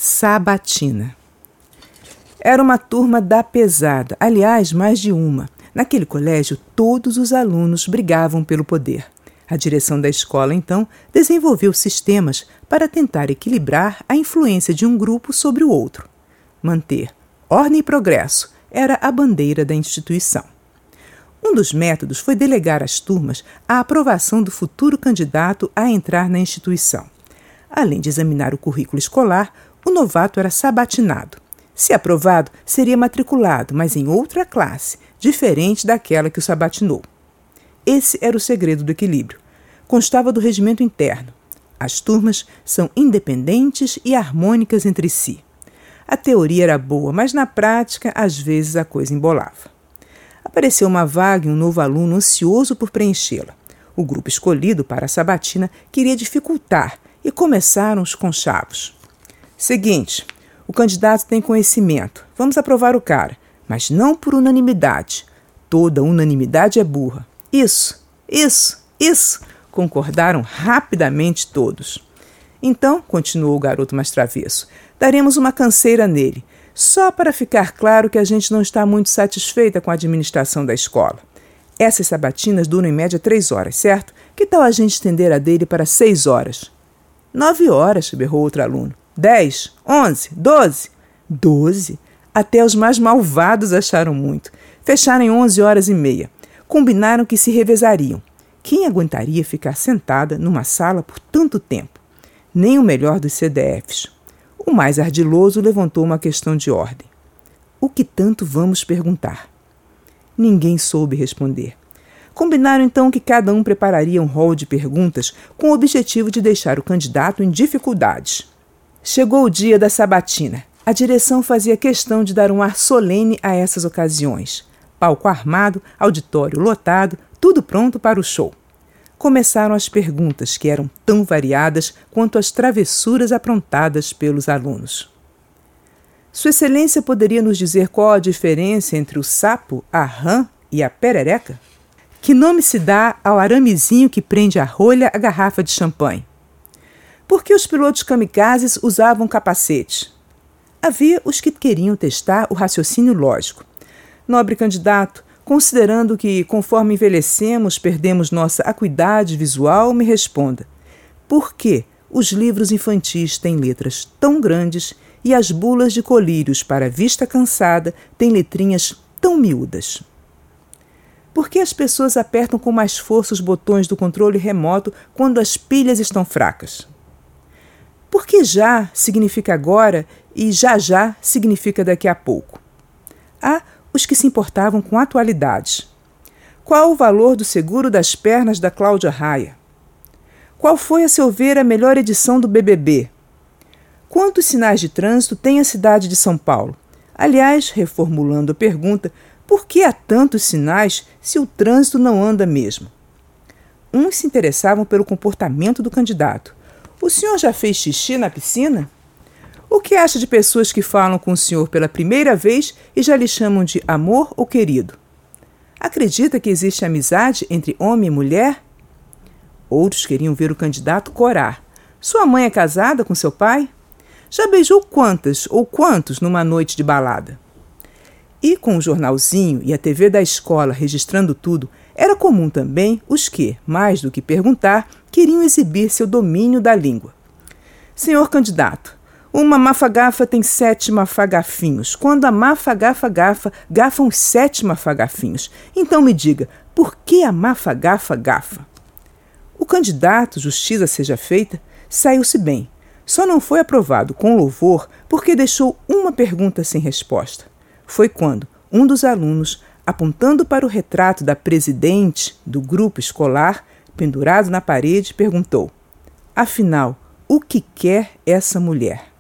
Sabatina. Era uma turma da pesada, aliás, mais de uma. Naquele colégio, todos os alunos brigavam pelo poder. A direção da escola, então, desenvolveu sistemas para tentar equilibrar a influência de um grupo sobre o outro. Manter ordem e progresso era a bandeira da instituição. Um dos métodos foi delegar às turmas a aprovação do futuro candidato a entrar na instituição. Além de examinar o currículo escolar, o novato era sabatinado. Se aprovado, seria matriculado, mas em outra classe, diferente daquela que o sabatinou. Esse era o segredo do equilíbrio. Constava do regimento interno. As turmas são independentes e harmônicas entre si. A teoria era boa, mas na prática, às vezes, a coisa embolava. Apareceu uma vaga e um novo aluno ansioso por preenchê-la. O grupo escolhido para a sabatina queria dificultar e começaram os conchavos. Seguinte, o candidato tem conhecimento. Vamos aprovar o cara, mas não por unanimidade. Toda unanimidade é burra. Isso, concordaram rapidamente todos. Então, continuou o garoto mais travesso, daremos uma canseira nele, só para ficar claro que a gente não está muito satisfeita com a administração da escola. Essas sabatinas duram em média 3 horas, certo? Que tal a gente estender a dele para 6 horas? 9 horas, berrou outro aluno. 10, 11, 12. 12? Até os mais malvados acharam muito. Fecharam em 11h30. Combinaram que se revezariam. Quem aguentaria ficar sentada numa sala por tanto tempo? Nem o melhor dos CDFs. O mais ardiloso levantou uma questão de ordem. O que tanto vamos perguntar? Ninguém soube responder. Combinaram então que cada um prepararia um rol de perguntas com o objetivo de deixar o candidato em dificuldades. Chegou o dia da sabatina. A direção fazia questão de dar um ar solene a essas ocasiões. Palco armado, auditório lotado, tudo pronto para o show. Começaram as perguntas, que eram tão variadas quanto as travessuras aprontadas pelos alunos. Sua Excelência poderia nos dizer qual a diferença entre o sapo, a rã e a perereca? Que nome se dá ao aramezinho que prende à rolha a garrafa de champanhe? Por que os pilotos kamikazes usavam capacete? Havia os que queriam testar o raciocínio lógico. Nobre candidato, considerando que, conforme envelhecemos, perdemos nossa acuidade visual, me responda. Por que os livros infantis têm letras tão grandes e as bulas de colírios para vista cansada têm letrinhas tão miúdas? Por que as pessoas apertam com mais força os botões do controle remoto quando as pilhas estão fracas? Por que já significa agora e já significa daqui a pouco? Há os que se importavam com atualidades. Qual o valor do seguro das pernas da Cláudia Raia? Qual foi, a seu ver, a melhor edição do BBB? Quantos sinais de trânsito tem a cidade de São Paulo? Aliás, reformulando a pergunta, por que há tantos sinais se o trânsito não anda mesmo? Uns se interessavam pelo comportamento do candidato. O senhor já fez xixi na piscina? O que acha de pessoas que falam com o senhor pela primeira vez e já lhe chamam de amor ou querido? Acredita que existe amizade entre homem e mulher? Outros queriam ver o candidato corar. Sua mãe é casada com seu pai? Já beijou quantas ou quantos numa noite de balada? E com o jornalzinho e a TV da escola registrando tudo, era comum também os que, mais do que perguntar, queriam exibir seu domínio da língua. Senhor candidato, uma mafagafa tem 7 mafagafinhos. Quando a mafagafa gafa, gafam 7 mafagafinhos. Então me diga, por que a mafagafa gafa? O candidato, justiça seja feita, saiu-se bem. Só não foi aprovado com louvor porque deixou uma pergunta sem resposta. Foi quando um dos alunos, apontando para o retrato da presidente do grupo escolar, pendurado na parede, perguntou: afinal, o que quer essa mulher?